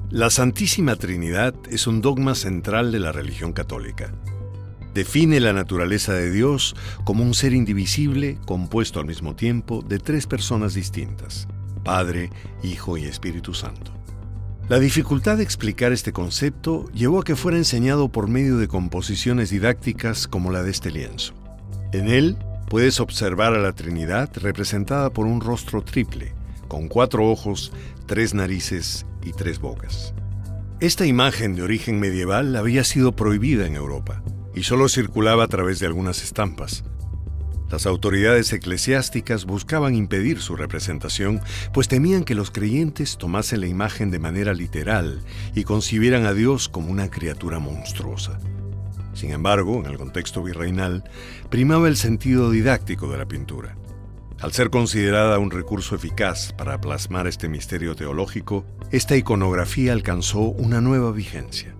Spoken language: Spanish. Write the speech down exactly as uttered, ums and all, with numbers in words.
La Santísima Trinidad es un dogma central de la religión católica. Define la naturaleza de Dios como un ser indivisible, compuesto al mismo tiempo de tres personas distintas: Padre, Hijo y Espíritu Santo. La dificultad de explicar este concepto llevó a que fuera enseñado por medio de composiciones didácticas como la de este lienzo. En él puedes observar a la Trinidad representada por un rostro triple, con cuatro ojos, tres narices y tres bocas. Esta imagen de origen medieval había sido prohibida en Europa y solo circulaba a través de algunas estampas. Las autoridades eclesiásticas buscaban impedir su representación, pues temían que los creyentes tomasen la imagen de manera literal y concibieran a Dios como una criatura monstruosa. Sin embargo, en el contexto virreinal, primaba el sentido didáctico de la pintura. Al ser considerada un recurso eficaz para plasmar este misterio teológico, esta iconografía alcanzó una nueva vigencia.